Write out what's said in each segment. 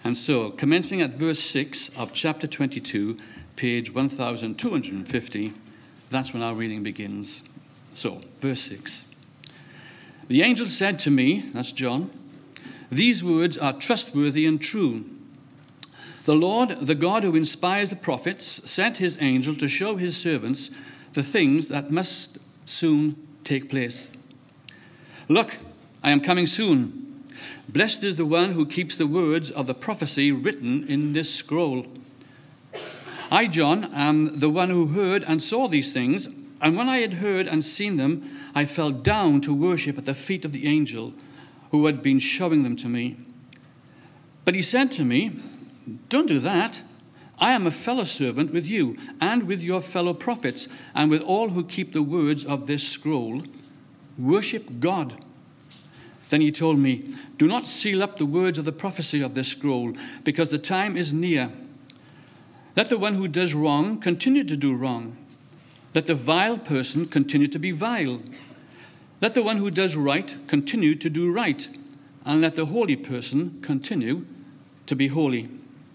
And so, commencing at verse 6 of chapter 22, page 1250, that's when our reading begins. So, verse 6. The angel said to me, that's John, these words are trustworthy and true. The Lord, the God who inspires the prophets, sent his angel to show his servants the things that must soon take place. Look, I am coming soon. Blessed is the one who keeps the words of the prophecy written in this scroll. I, John, am the one who heard and saw these things, and when I had heard and seen them, I fell down to worship at the feet of the angel who had been showing them to me. But he said to me, don't do that. I am a fellow servant with you and with your fellow prophets and with all who keep the words of this scroll. Worship God. Then he told me, do not seal up the words of the prophecy of this scroll, because the time is near. Let the one who does wrong continue to do wrong. Let the vile person continue to be vile. Let the one who does right continue to do right. And let the holy person continue to be holy.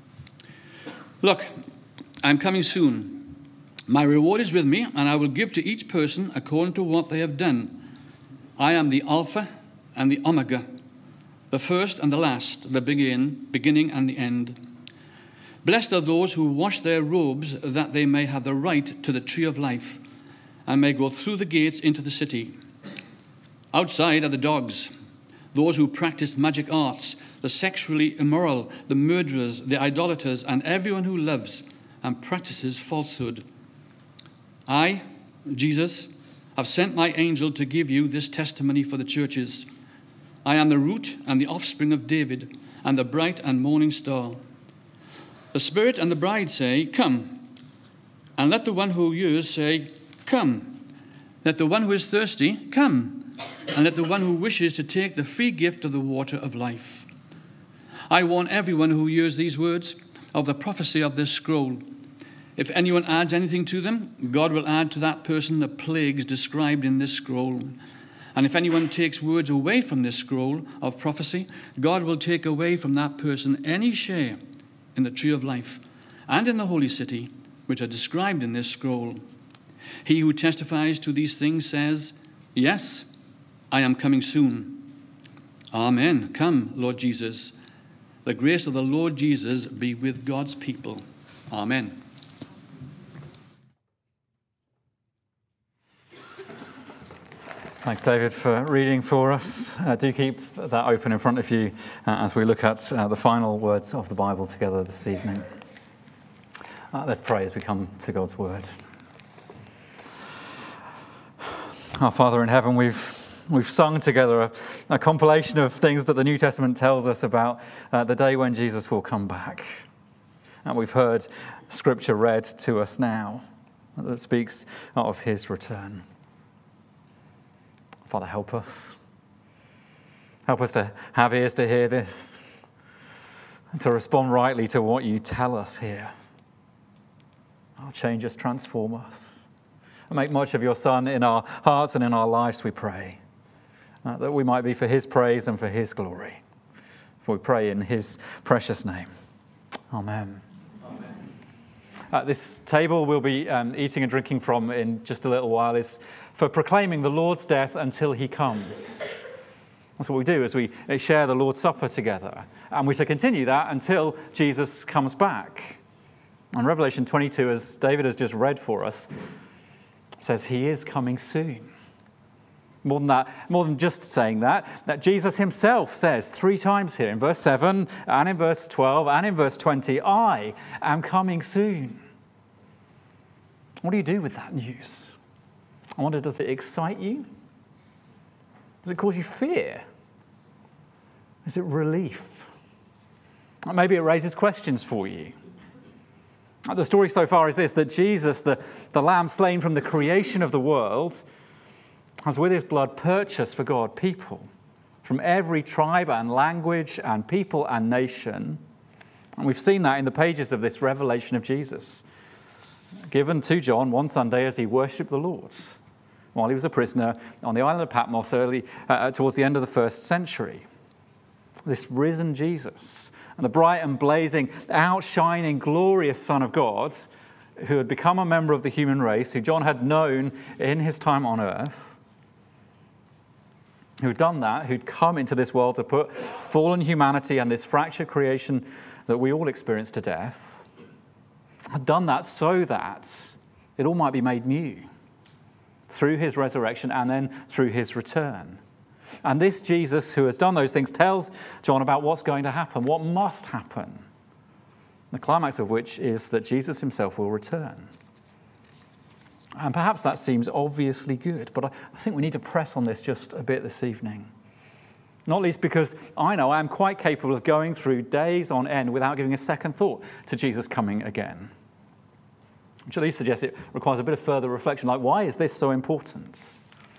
Look, I am coming soon. My reward is with me, and I will give to each person according to what they have done. I am the Alpha and the Omega, the first and the last, the beginning and the end. Blessed are those who wash their robes, that they may have the right to the tree of life, and may go through the gates into the city. Outside are the dogs, those who practice magic arts, the sexually immoral, the murderers, the idolaters, and everyone who loves and practices falsehood. I, Jesus, have sent my angel to give you this testimony for the churches. I am the root and the offspring of David, and the bright and morning star. The Spirit and the bride say, come. And let the one who hears say, come. Let the one who is thirsty, come. And let the one who wishes to take the free gift of the water of life. I warn everyone who hears these words of the prophecy of this scroll. If anyone adds anything to them, God will add to that person the plagues described in this scroll. And if anyone takes words away from this scroll of prophecy, God will take away from that person any share in the tree of life and in the holy city, which are described in this scroll. He who testifies to these things says, yes, I am coming soon. Amen. Come, Lord Jesus. The grace of the Lord Jesus be with God's people. Amen. Thanks, David, for reading for us. Do keep that open in front of you as we look at the final words of the Bible together this evening. Let's pray as we come to God's word. Our Father in heaven, we've sung together a compilation of things that the New Testament tells us about the day when Jesus will come back. And we've heard scripture read to us now that speaks of his return. Father, help us. Help us to have ears to hear this, and to respond rightly to what you tell us here. Change us, transform us, and make much of your Son in our hearts and in our lives, we pray, that we might be for his praise and for his glory. For we pray in his precious name. Amen. This table we'll be eating and drinking from in just a little while is for proclaiming the Lord's death until he comes. That's what we do as we share the Lord's Supper together. And we're to continue that until Jesus comes back. And Revelation 22, as David has just read for us, says he is coming soon. More than that, more than just saying that Jesus himself says 3 times here in verse 7 and in verse 12 and in verse 20, I am coming soon. What do you do with that news? I wonder, does it excite you? Does it cause you fear? Is it relief? Maybe it raises questions for you. The story so far is this, that Jesus, the Lamb slain from the creation of the world, has with his blood purchased for God people from every tribe and language and people and nation. And we've seen that in the pages of this revelation of Jesus, given to John one Sunday as he worshipped the Lord while he was a prisoner on the island of Patmos towards the end of the 1st century. This risen Jesus And the bright and blazing, outshining, glorious Son of God, who had become a member of the human race, who John had known in his time on earth, who'd done that, who'd come into this world to put fallen humanity and this fractured creation that we all experience to death, had done that so that it all might be made new through his resurrection and then through his return. And this Jesus who has done those things tells John about what's going to happen, what must happen, the climax of which is that Jesus himself will return. And perhaps that seems obviously good, but I think we need to press on this just a bit this evening. Not least because I know I am quite capable of going through days on end without giving a second thought to Jesus coming again. Which at least suggests it requires a bit of further reflection, like why is this so important?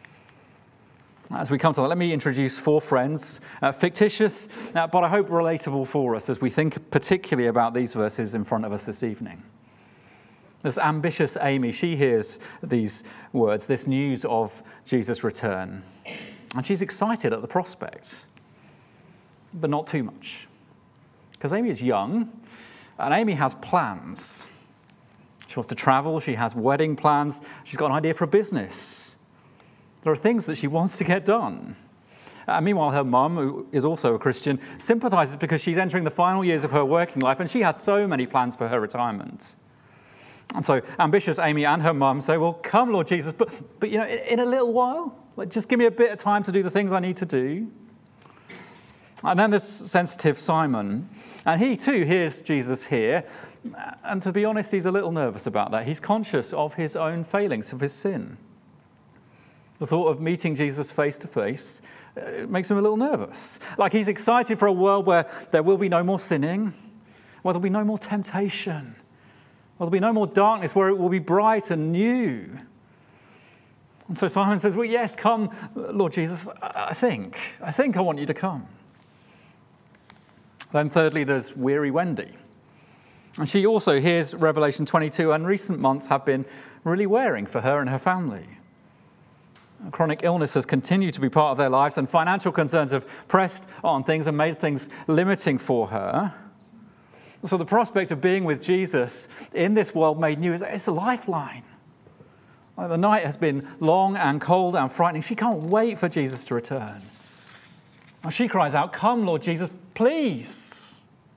As we come to that, let me introduce four friends, fictitious, but I hope relatable for us as we think particularly about these verses in front of us this evening. This ambitious Amy, she hears these words, this news of Jesus' return, and she's excited at the prospect, but not too much. Because Amy is young, and Amy has plans. She wants to travel, she has wedding plans, she's got an idea for a business. There are things that she wants to get done. Meanwhile, her mum, who is also a Christian, sympathizes because she's entering the final years of her working life, and she has so many plans for her retirement. And so ambitious Amy and her mum say, well, come, Lord Jesus, but you know, in a little while, like, just give me a bit of time to do the things I need to do. And then there's sensitive Simon, and he too hears Jesus here, and to be honest, he's a little nervous about that. He's conscious of his own failings, of his sin. The thought of meeting Jesus face to face makes him a little nervous. Like he's excited for a world where there will be no more sinning, where there'll be no more temptation, where there'll be no more darkness, where it will be bright and new. And so Simon says, well, yes, come, Lord Jesus, I think I want you to come. Then thirdly, there's weary Wendy. And she also hears Revelation 22, and recent months have been really wearing for her and her family. Chronic illness has continued to be part of their lives, and financial concerns have pressed on things and made things limiting for her. So the prospect of being with Jesus in this world made new, it's a lifeline. The night has been long and cold and frightening. She can't wait for Jesus to return. And she cries out, come, Lord Jesus, please.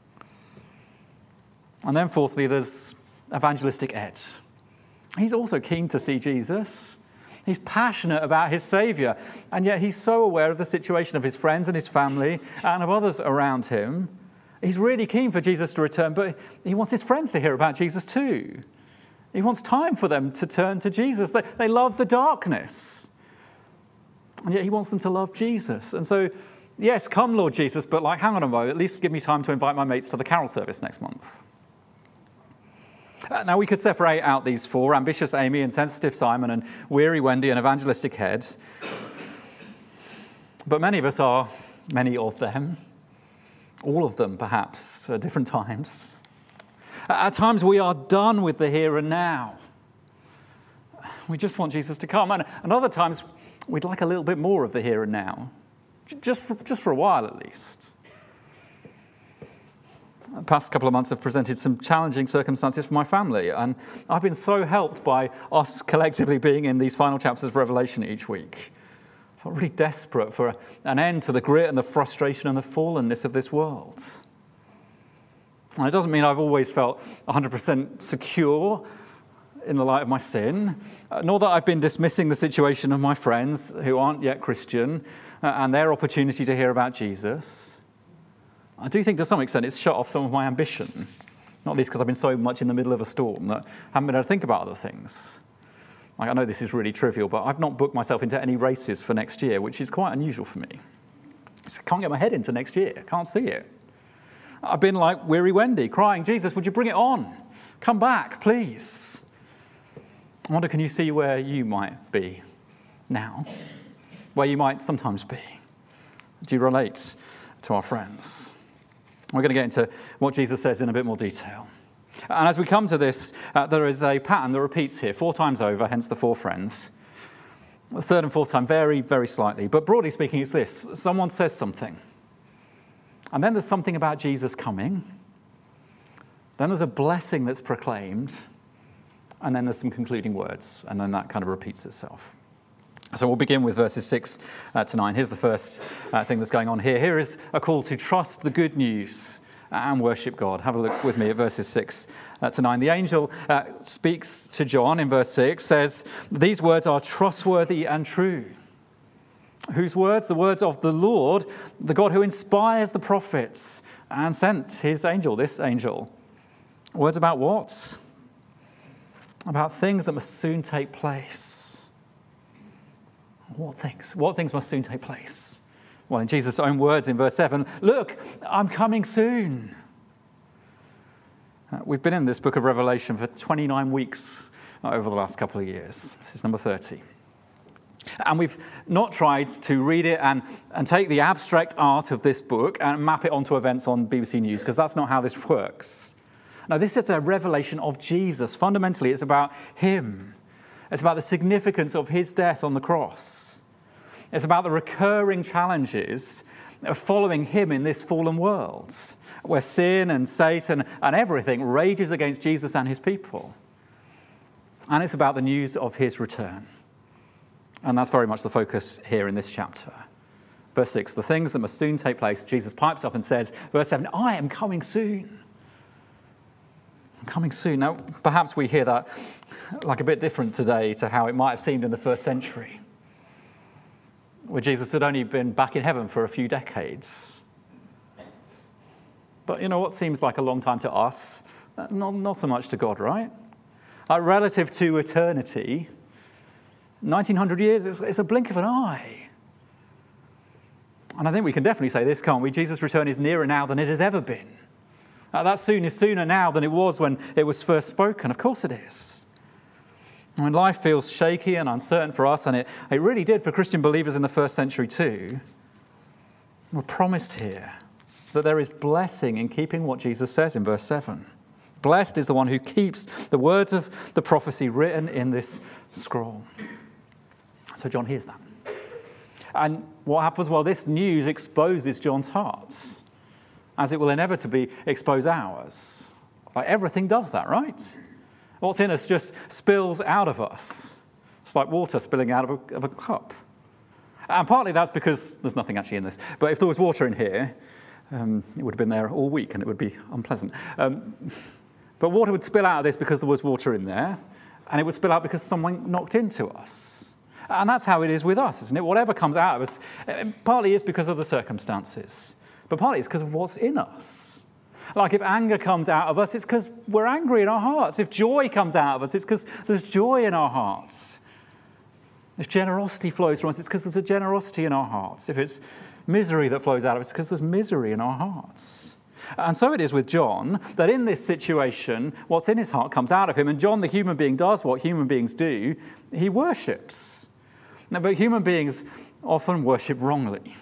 And then fourthly, there's evangelistic Ed. He's also keen to see Jesus. He's passionate about his Saviour, and yet he's so aware of the situation of his friends and his family and of others around him. He's really keen for Jesus to return, but he wants his friends to hear about Jesus too. He wants time for them to turn to Jesus. They love the darkness, and yet he wants them to love Jesus. And so, yes, come, Lord Jesus, but hang on a moment, at least give me time to invite my mates to the carol service next month. Now, we could separate out these four, ambitious Amy and sensitive Simon and weary Wendy and evangelistic Ed. But many of them, all of them perhaps at different times. At times we are done with the here and now. We just want Jesus to come. And other times we'd like a little bit more of the here and now, just for a while at least. The past couple of months have presented some challenging circumstances for my family, and I've been so helped by us collectively being in these final chapters of Revelation each week. I felt really desperate for an end to the grit and the frustration and the fallenness of this world. And it doesn't mean I've always felt 100% secure in the light of my sin, nor that I've been dismissing the situation of my friends who aren't yet Christian and their opportunity to hear about Jesus. I do think to some extent it's shut off some of my ambition, not least because I've been so much in the middle of a storm that I haven't been able to think about other things. I know this is really trivial, but I've not booked myself into any races for next year, which is quite unusual for me. I just can't get my head into next year. Can't see it. I've been like weary Wendy, crying, Jesus, would you bring it on? Come back, please. I wonder, can you see where you might be now? Where you might sometimes be? Do you relate to our friends? We're going to get into what Jesus says in a bit more detail. And as we come to this, there is a pattern that repeats here 4 times over, hence the 4 friends. The third and fourth time vary very slightly, but broadly speaking, it's this. Someone says something. And then there's something about Jesus coming. Then there's a blessing that's proclaimed. And then there's some concluding words. And then that kind of repeats itself. So we'll begin with verses 6 to 9. Here's the first thing that's going on here. Here is a call to trust the good news and worship God. Have a look with me at verses 6 to 9. The angel speaks to John in verse 6, says, "These words are trustworthy and true." Whose words? The words of the Lord, the God who inspires the prophets and sent his angel, this angel. Words about what? About things that must soon take place. What things? What things must soon take place? Well, in Jesus' own words in verse 7, "Look, I'm coming soon." We've been in this book of Revelation for 29 weeks over the last couple of years. This is number 30. And we've not tried to read it and take the abstract art of this book and map it onto events on BBC News, because that's not how this works. Now, this is a revelation of Jesus. Fundamentally, it's about him. It's about the significance of his death on the cross. It's about the recurring challenges of following him in this fallen world, where sin and Satan and everything rages against Jesus and his people. And it's about the news of his return. And that's very much the focus here in this chapter. Verse 6, the things that must soon take place, Jesus pipes up and says, verse 7, "I am coming soon." I'm coming soon. Now, perhaps we hear that like a bit different today to how it might have seemed in the first century, where Jesus had only been back in heaven for a few decades. But you know what seems like a long time to us? Not so much to God, right? Relative to eternity, 1900 years, it's a blink of an eye. And I think we can definitely say this, can't we? Jesus' return is nearer now than it has ever been. That soon is sooner now than it was when it was first spoken. Of course it is. When life feels shaky and uncertain for us, and it really did for Christian believers in the first century too, we're promised here that there is blessing in keeping what Jesus says in verse 7. Blessed is the one who keeps the words of the prophecy written in this scroll. So John hears that. And what happens? Well, this news exposes John's heart, as it will inevitably expose ours. Like everything does that, right? What's in us just spills out of us. It's like water spilling out of a cup. And partly that's because there's nothing actually in this. But if there was water in here, it would have been there all week and it would be unpleasant. But water would spill out of this because there was water in there, and it would spill out because someone knocked into us. And that's how it is with us, isn't it? Whatever comes out of us, partly is because of the circumstances, but partly it's because of what's in us. Like if anger comes out of us, it's because we're angry in our hearts. If joy comes out of us, it's because there's joy in our hearts. If generosity flows from us, it's because there's a generosity in our hearts. If it's misery that flows out of us, it's because there's misery in our hearts. And so it is with John, that in this situation, what's in his heart comes out of him. And John, the human being, does what human beings do. He worships. Now, but human beings often worship wrongly.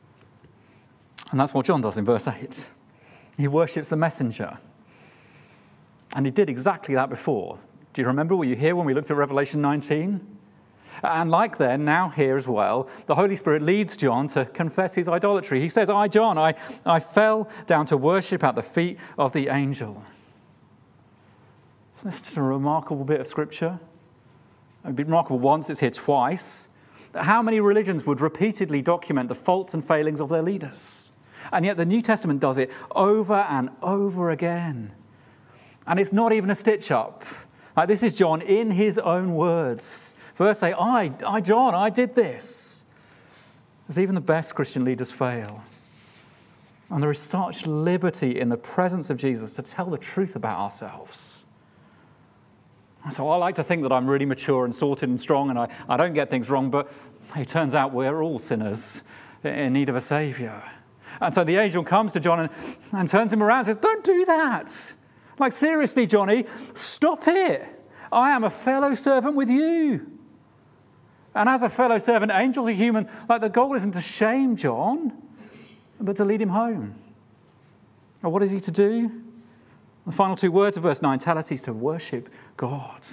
And that's what John does in verse 8. He worships the messenger. And he did exactly that before. Do you remember? Were you here when we looked at Revelation 19? And like then, now here as well, the Holy Spirit leads John to confess his idolatry. He says, "I, John, I fell down to worship at the feet of the angel." Isn't this just a remarkable bit of scripture? It'd be remarkable once, it's here twice. How many religions would repeatedly document the faults and failings of their leaders? And yet the New Testament does it over and over again. And it's not even a stitch-up. Like, this is John in his own words. Verse 8, I, John, I did this. As even the best Christian leaders fail. And there is such liberty in the presence of Jesus to tell the truth about ourselves. So I like to think that I'm really mature and sorted and strong and I don't get things wrong, but it turns out we're all sinners in need of a Saviour. And so the angel comes to John and turns him around and says, "Don't do that. Like, seriously, Johnny, stop it. I am a fellow servant with you. And as a fellow servant, angels are human. Like, the goal isn't to shame John, but to lead him home." And what is he to do? The final two words of verse 9 tell us he's to worship God.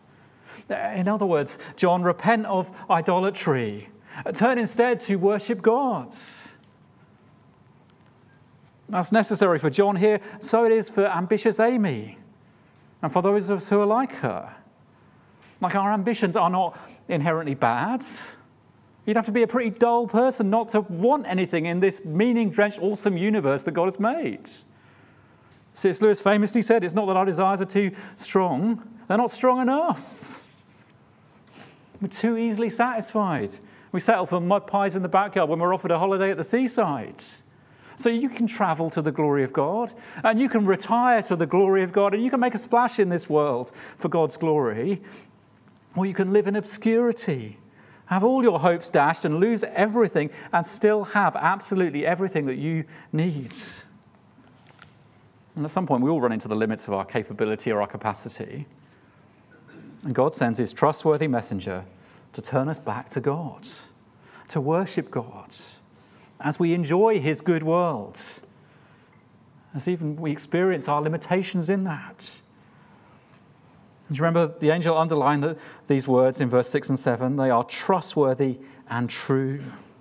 In other words, John, repent of idolatry. Turn instead to worship God. That's necessary for John here, so it is for ambitious Amy and for those of us who are like her. Like, our ambitions are not inherently bad. You'd have to be a pretty dull person not to want anything in this meaning-drenched, awesome universe that God has made. C.S. Lewis famously said, it's not that our desires are too strong, they're not strong enough. We're too easily satisfied. We settle for mud pies in the backyard when we're offered a holiday at the seaside. So you can travel to the glory of God, and you can retire to the glory of God, and you can make a splash in this world for God's glory, or you can live in obscurity, have all your hopes dashed and lose everything and still have absolutely everything that you need. And at some point, we all run into the limits of our capability or our capacity. And God sends his trustworthy messenger to turn us back to God, to worship God, as we enjoy his good world, as even we experience our limitations in that. And you remember the angel underlined these words in verse 6 and 7, they are trustworthy and true.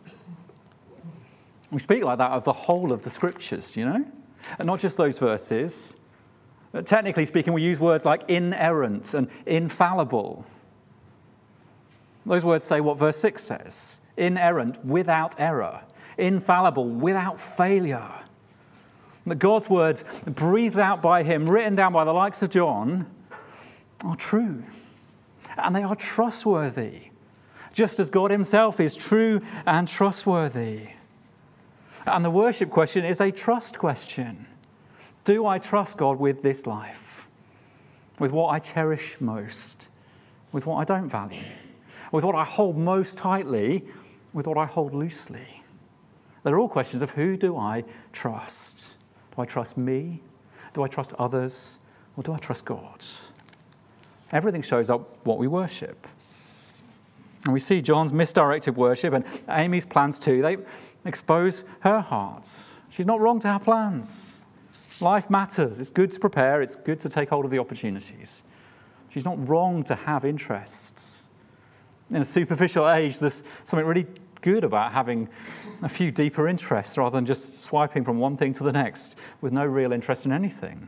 We speak like that of the whole of the scriptures, you know, and not just those verses. Technically speaking, we use words like inerrant and infallible. Those words say what verse 6 says, inerrant, without error, infallible, without failure. That God's words, breathed out by him, written down by the likes of John, are true. And they are trustworthy, just as God himself is true and trustworthy. And the worship question is a trust question. Do I trust God with this life? With what I cherish most? With what I don't value? With what I hold most tightly? With what I hold loosely? They're all questions of who do I trust? Do I trust me? Do I trust others? Or do I trust God? Everything shows up what we worship. And we see John's misdirected worship and Amy's plans too. They expose her heart. She's not wrong to have plans. Life matters. It's good to prepare. It's good to take hold of the opportunities. She's not wrong to have interests. In a superficial age, there's something really good about having a few deeper interests rather than just swiping from one thing to the next with no real interest in anything.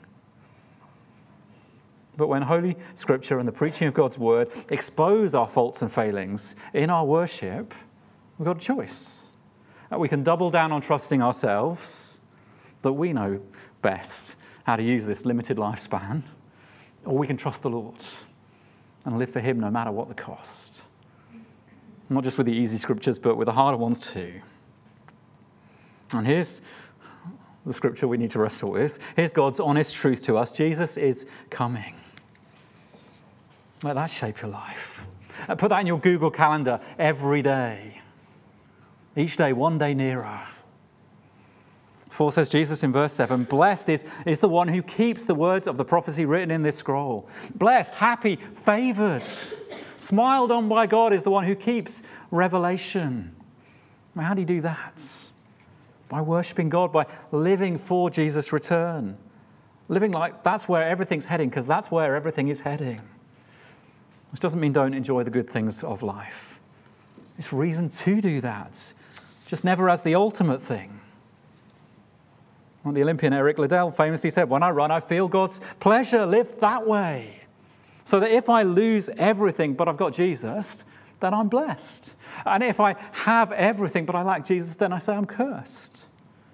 But when Holy Scripture and the preaching of God's Word expose our faults and failings in our worship, we've got a choice. We can double down on trusting ourselves, that we know best how to use this limited lifespan, or we can trust the Lord and live for him no matter what the cost. Not just with the easy scriptures, but with the harder ones too. And here's the scripture we need to wrestle with. Here's God's honest truth to us. Jesus is coming. Let that shape your life. Put that in your Google Calendar every day. Each day, one day nearer. For says Jesus in verse 7, blessed is the one who keeps the words of the prophecy written in this scroll. Blessed, happy, favored, smiled on by God is the one who keeps revelation. Now, how do you do that? By worshiping God, by living for Jesus' return. Living like that's where everything's heading, because that's where everything is heading. Which doesn't mean don't enjoy the good things of life. It's reason to do that, just never as the ultimate thing. Well, the Olympian Eric Liddell famously said, when I run, I feel God's pleasure. Live that way. So that if I lose everything, but I've got Jesus, then I'm blessed. And if I have everything, but I lack Jesus, then I say I'm cursed.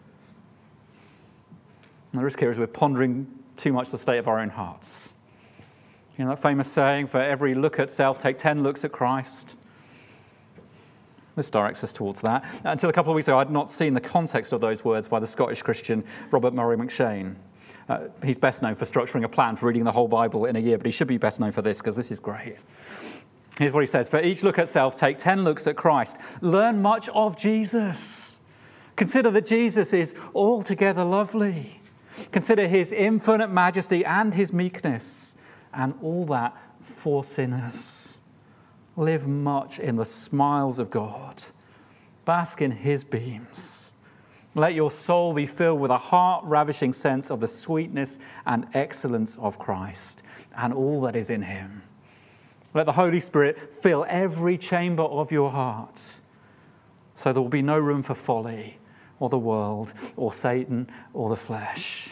And the risk here is we're pondering too much the state of our own hearts. You know that famous saying, for every look at self, take 10 looks at Christ. This directs us towards that. Until a couple of weeks ago, I'd not seen the context of those words by the Scottish Christian Robert Murray McShane. He's best known for structuring a plan for reading the whole Bible in a year, but he should be best known for this, because this is great. Here's what he says. For each look at self, take 10 looks at Christ. Learn much of Jesus. Consider that Jesus is altogether lovely. Consider his infinite majesty and his meekness, and all that for sinners. Live much in the smiles of God. Bask in his beams. Let your soul be filled with a heart-ravishing sense of the sweetness and excellence of Christ and all that is in him. Let the Holy Spirit fill every chamber of your heart, so there will be no room for folly or the world or Satan or the flesh.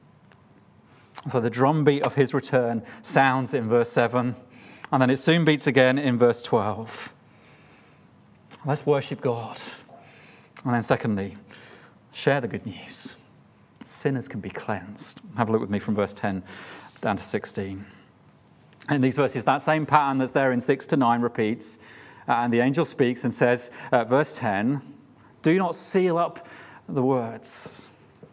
So the drumbeat of his return sounds in verse 7, and then it soon beats again in verse 12. Let's worship God. And then secondly, share the good news. Sinners can be cleansed. Have a look with me from verse 10 down to 16. In these verses, that same pattern that's there in 6 to 9 repeats, and the angel speaks and says, verse 10, do not seal up the words.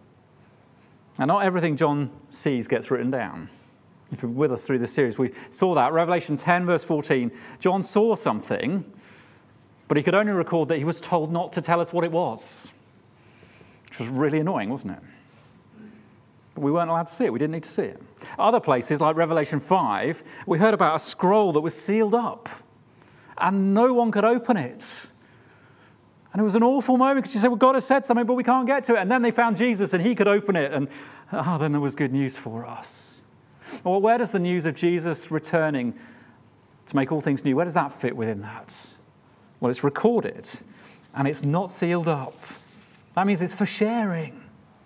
Now, not everything John sees gets written down. If you're with us through this series, we saw that. Revelation 10, verse 14, John saw something, but he could only record that he was told not to tell us what it was, which was really annoying, wasn't it? But we weren't allowed to see it. We didn't need to see it. Other places, like Revelation 5, we heard about a scroll that was sealed up, and no one could open it. And it was an awful moment because you said, well, God has said something, but we can't get to it. And then they found Jesus and he could open it. And then there was good news for us. Well, where does the news of Jesus returning to make all things new, where does that fit within that? Well, it's recorded and it's not sealed up. That means it's for sharing.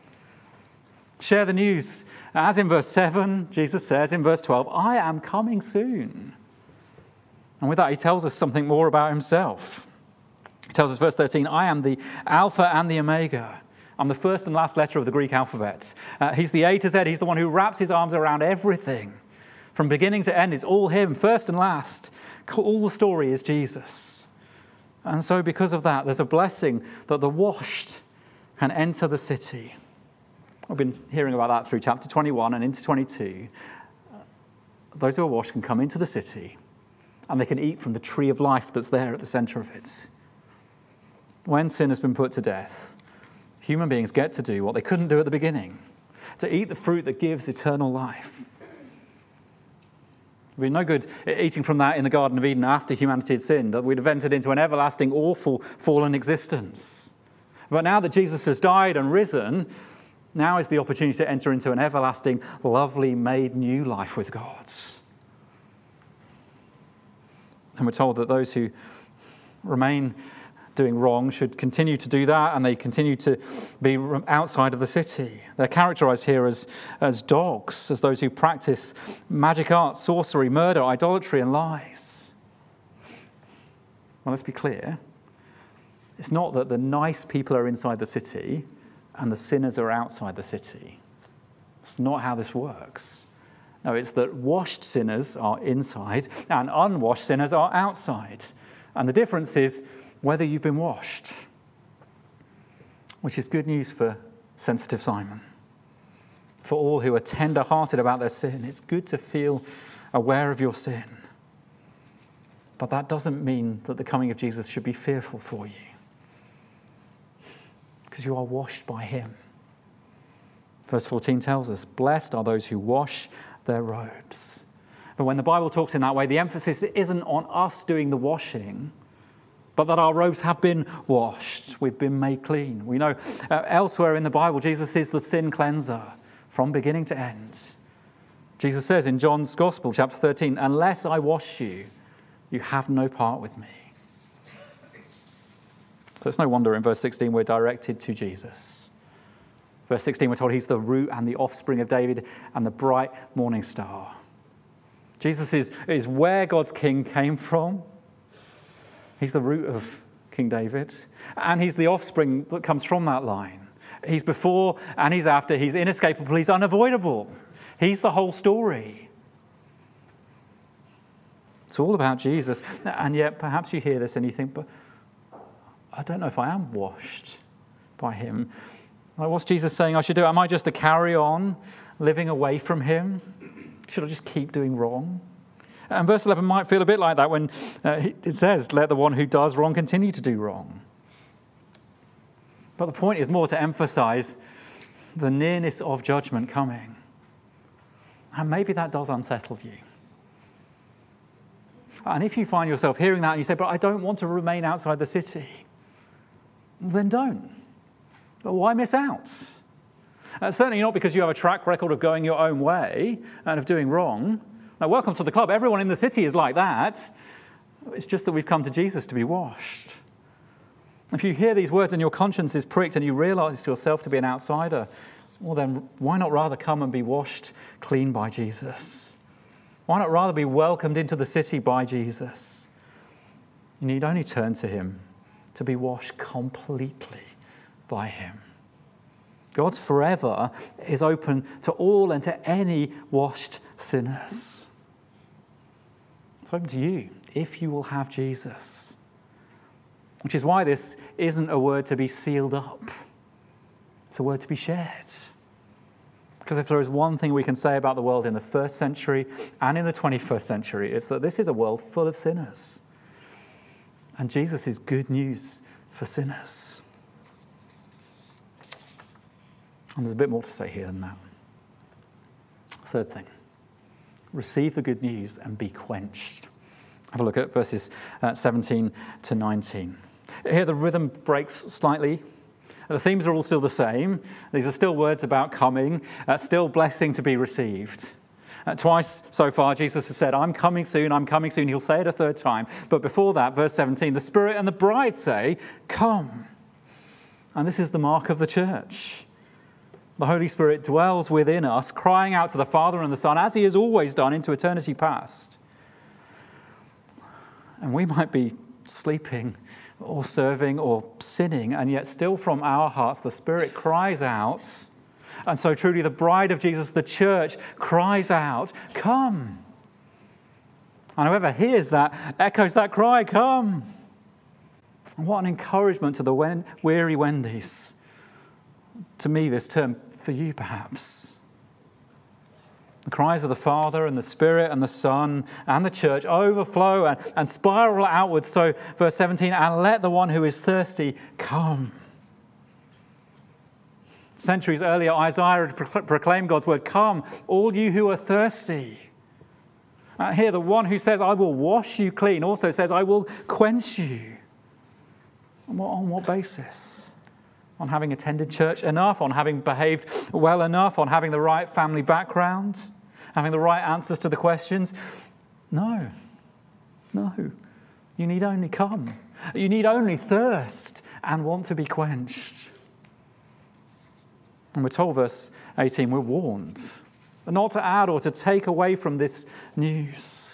Share the news. As in verse 7, Jesus says in verse 12, I am coming soon. And with that, he tells us something more about himself. He tells us, verse 13, I am the Alpha and the Omega. I'm the first and last letter of the Greek alphabet. He's the A to Z. He's the one who wraps his arms around everything. From beginning to end, it's all him, first and last. All the story is Jesus. And so because of that, there's a blessing that the washed can enter the city. I've been hearing about that through chapter 21 and into 22. Those who are washed can come into the city and they can eat from the tree of life that's there at the center of it. When sin has been put to death, human beings get to do what they couldn't do at the beginning, to eat the fruit that gives eternal life. It would be no good eating from that in the Garden of Eden after humanity had sinned, that we'd have entered into an everlasting, awful, fallen existence. But now that Jesus has died and risen, now is the opportunity to enter into an everlasting, lovely, made new life with God. And we're told that those who remain doing wrong should continue to do that, and they continue to be outside of the city. They're characterized here as dogs, as those who practice magic arts, sorcery, murder, idolatry, and lies. Well, let's be clear. It's not that the nice people are inside the city and the sinners are outside the city. It's not how this works. No, it's that washed sinners are inside and unwashed sinners are outside. And the difference is whether you've been washed, which is good news for sensitive Simon. For all who are tender-hearted about their sin, it's good to feel aware of your sin. But that doesn't mean that the coming of Jesus should be fearful for you, because you are washed by him. Verse 14 tells us, blessed are those who wash their robes. But when the Bible talks in that way, the emphasis isn't on us doing the washing, but that our robes have been washed. We've been made clean. We know elsewhere in the Bible, Jesus is the sin cleanser from beginning to end. Jesus says in John's Gospel, chapter 13, unless I wash you, you have no part with me. So it's no wonder in verse 16 we're directed to Jesus. Verse 16 we're told he's the root and the offspring of David and the bright morning star. Jesus is where God's king came from. He's the root of King David, and he's the offspring that comes from that line. He's before and he's after. He's inescapable. He's unavoidable. He's the whole story. It's all about Jesus. And yet perhaps you hear this and you think, but I don't know if I am washed by him. Like, what's Jesus saying I should do? Am I just to carry on living away from him? Should I just keep doing wrong? And verse 11 might feel a bit like that when it says, let the one who does wrong continue to do wrong. But the point is more to emphasize the nearness of judgment coming. And maybe that does unsettle you. And if you find yourself hearing that and you say, but I don't want to remain outside the city, then don't. But why miss out? Certainly not because you have a track record of going your own way and of doing wrong. Now, welcome to the club. Everyone in the city is like that. It's just that we've come to Jesus to be washed. If you hear these words and your conscience is pricked and you realize yourself to be an outsider, well then, why not rather come and be washed clean by Jesus? Why not rather be welcomed into the city by Jesus? You need only turn to him to be washed completely by him. God's forever is open to all and to any washed sinners. It's open to you if you will have Jesus. Which is why this isn't a word to be sealed up. It's a word to be shared. Because if there is one thing we can say about the world in the first century and in the 21st century, it's that this is a world full of sinners. And Jesus is good news for sinners. And there's a bit more to say here than that. Third thing, receive the good news and be quenched. Have a look at verses 17 to 19. Here the rhythm breaks slightly. The themes are all still the same. These are still words about coming, still blessing to be received. Twice so far, Jesus has said, I'm coming soon, I'm coming soon. He'll say it a third time. But before that, verse 17, the Spirit and the bride say, come. And this is the mark of the church. The Holy Spirit dwells within us, crying out to the Father and the Son, as he has always done into eternity past. And we might be sleeping or serving or sinning, and yet still from our hearts the Spirit cries out. And so truly the bride of Jesus, the church, cries out, come. And whoever hears that echoes that cry, come. And what an encouragement to the weary Wendy's. To me, this term, for you perhaps. The cries of the Father and the Spirit and the Son and the church overflow and spiral outwards. So, verse 17, and let the one who is thirsty come. Centuries earlier, Isaiah had proclaimed God's word, come, all you who are thirsty. Here, the one who says, I will wash you clean, also says, I will quench you. On what basis? On having attended church enough, on having behaved well enough, on having the right family background, having the right answers to the questions? No. You need only come. You need only thirst and want to be quenched. And we're told, verse 18, we're warned not to add or to take away from this news.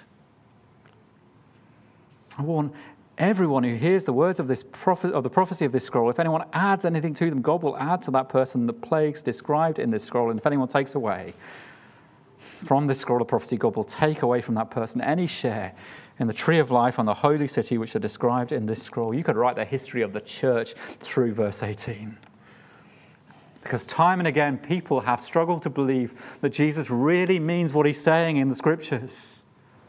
I warn everyone who hears the words of this of the prophecy of this scroll, if anyone adds anything to them, God will add to that person the plagues described in this scroll. And if anyone takes away from this scroll of prophecy, God will take away from that person any share in the tree of life and the holy city which are described in this scroll. You could write the history of the church through verse 18. Because time and again, people have struggled to believe that Jesus really means what he's saying in the scriptures.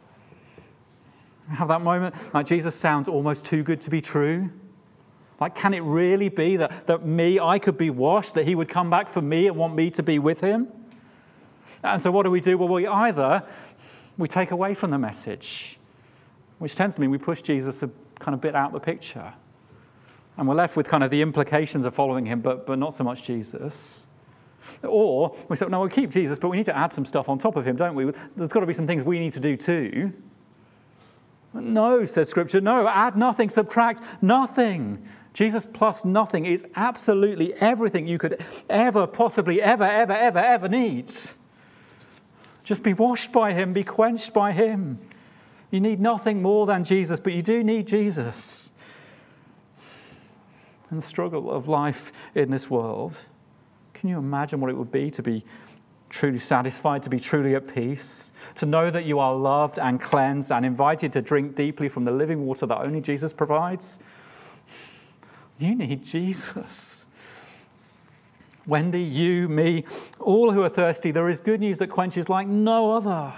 Have that moment, like Jesus sounds almost too good to be true. Like, can it really be that I could be washed, that he would come back for me and want me to be with him? And so what do? Well, we take away from the message, which tends to mean we push Jesus a kind of bit out of the picture. And we're left with kind of the implications of following him, but not so much Jesus. Or we say, no, we'll keep Jesus, but we need to add some stuff on top of him, don't we? There's got to be some things we need to do too. No, says Scripture, no, add nothing, subtract nothing. Jesus plus nothing is absolutely everything you could ever, possibly, ever need. Just be washed by him, be quenched by him. You need nothing more than Jesus, but you do need Jesus. And the struggle of life in this world, can you imagine what it would be to be truly satisfied, to be truly at peace, to know that you are loved and cleansed and invited to drink deeply from the living water that only Jesus provides? You need Jesus. Wendy, you, me, all who are thirsty, there is good news that quenches like no other.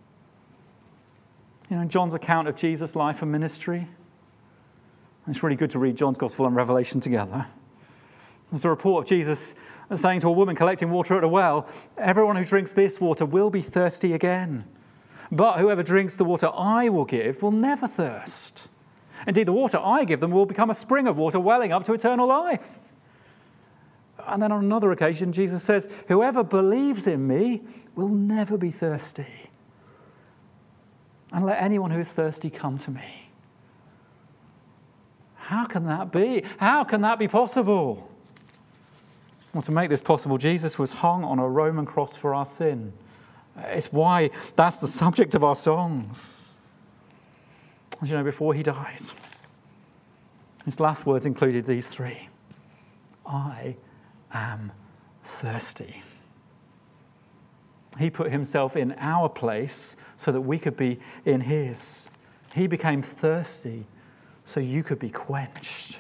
You know, John's account of Jesus' life and ministry, it's really good to read John's Gospel and Revelation together. There's a report of Jesus saying to a woman collecting water at a well, everyone who drinks this water will be thirsty again. But whoever drinks the water I will give will never thirst. Indeed, the water I give them will become a spring of water welling up to eternal life. And then on another occasion, Jesus says, whoever believes in me will never be thirsty. And let anyone who is thirsty come to me. How can that be? How can that be possible? Well, to make this possible, Jesus was hung on a Roman cross for our sin. It's why that's the subject of our songs. As you know, before he died, his last words included these three: I am thirsty. He put himself in our place so that we could be in his. He became thirsty so you could be quenched.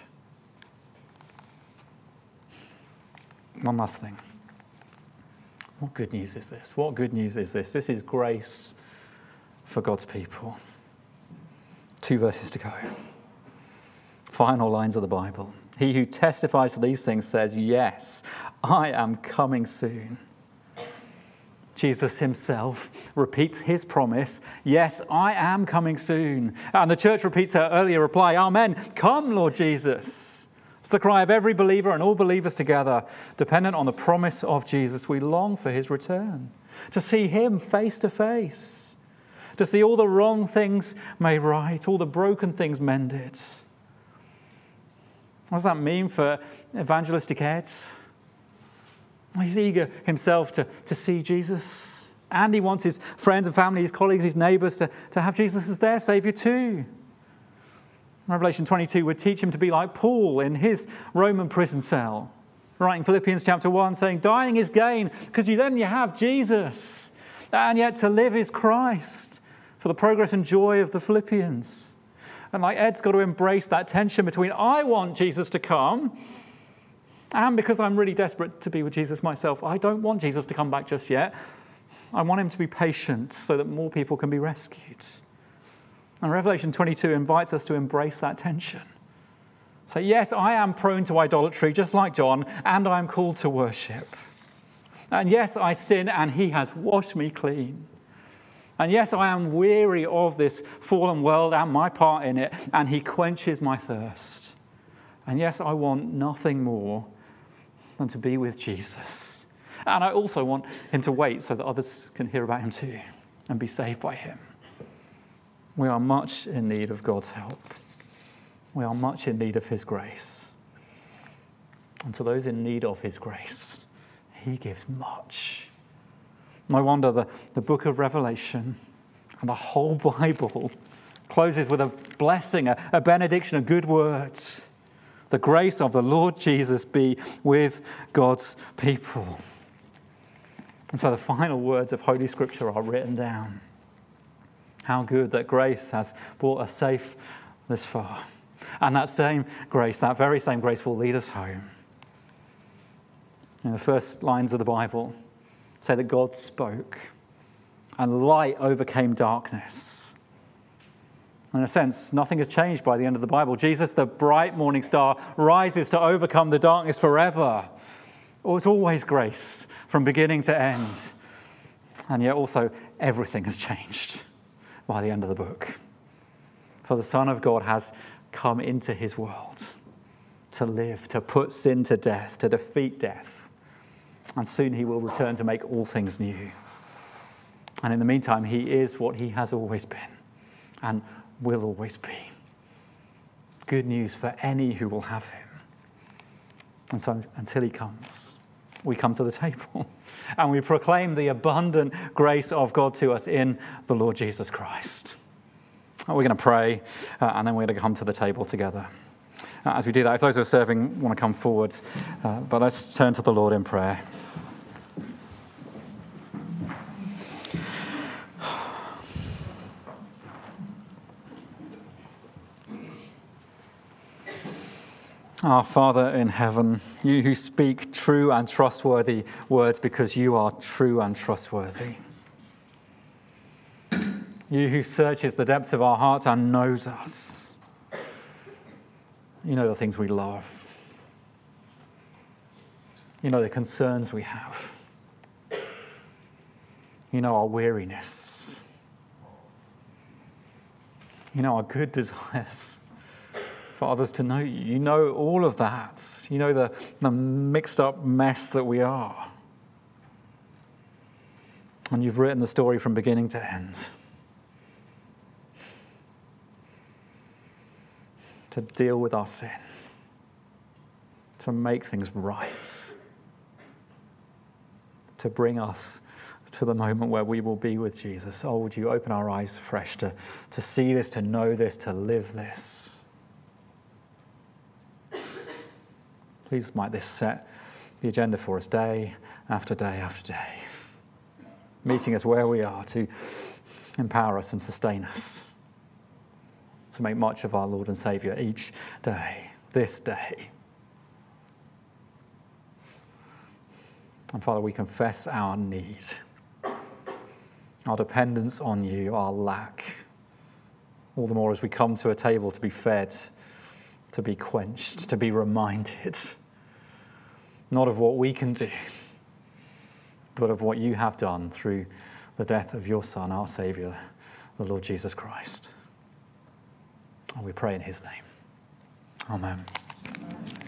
One last thing. What good news is this? What good news is this? This is grace for God's people. 2 verses to go. Final lines of the Bible. He who testifies to these things says, yes, I am coming soon. Jesus himself repeats his promise, yes, I am coming soon. And the church repeats her earlier reply, amen, come, Lord Jesus. It's the cry of every believer and all believers together, dependent on the promise of Jesus. We long for his return, to see him face to face, to see all the wrong things made right, all the broken things mended. What does that mean for evangelistic Ed? He's eager himself to see Jesus. And he wants his friends and family, his colleagues, his neighbours to have Jesus as their Saviour too. Revelation 22 would teach him to be like Paul in his Roman prison cell, writing Philippians chapter 1, saying, dying is gain, because then you have Jesus. And yet to live is Christ, for the progress and joy of the Philippians. And like Ed's got to embrace that tension between, I want Jesus to come, and because I'm really desperate to be with Jesus myself, I don't want Jesus to come back just yet. I want him to be patient so that more people can be rescued. And Revelation 22 invites us to embrace that tension. So yes, I am prone to idolatry, just like John, and I am called to worship. And yes, I sin, and he has washed me clean. And yes, I am weary of this fallen world and my part in it, and he quenches my thirst. And yes, I want nothing more than to be with Jesus. And I also want him to wait so that others can hear about him too and be saved by him. We are much in need of God's help. We are much in need of his grace. And to those in need of his grace, he gives much. No wonder the book of Revelation and the whole Bible closes with a blessing, a benediction, a good word. The grace of the Lord Jesus be with God's people. And so the final words of Holy Scripture are written down. How good that grace has brought us safe this far. And that same grace, that very same grace, will lead us home. In the first lines of the Bible say that God spoke and light overcame darkness. In a sense, nothing has changed by the end of the Bible. Jesus, the bright morning star, rises to overcome the darkness forever. Oh, it's always grace from beginning to end. And yet also everything has changed by the end of the book. For the Son of God has come into his world to live, to put sin to death, to defeat death. And soon he will return to make all things new. And in the meantime, he is what he has always been and will always be. Good news for any who will have him. And so until he comes, we come to the table and we proclaim the abundant grace of God to us in the Lord Jesus Christ. We're going to pray and then we're going to come to the table together. As we do that, if those who are serving want to come forward, but let's turn to the Lord in prayer. Our Father in heaven, you who speak true and trustworthy words because you are true and trustworthy. You who searches the depths of our hearts and knows us. You know the things we love. You know the concerns we have. You know our weariness. You know our good desires for others to know you. You know all of that. You know the mixed up mess that we are. And you've written the story from beginning to end. to deal with our sin, to make things right, to bring us to the moment where we will be with Jesus. Oh, would you open our eyes afresh to see this, to know this, to live this? Please might this set the agenda for us day after day after day, meeting us where we are to empower us and sustain us, to make much of our Lord and Saviour each day, this day. And Father, we confess our need, our dependence on you, our lack, all the more as we come to a table to be fed, to be quenched, to be reminded, not of what we can do, but of what you have done through the death of your Son, our Saviour, the Lord Jesus Christ. And we pray in his name. Amen.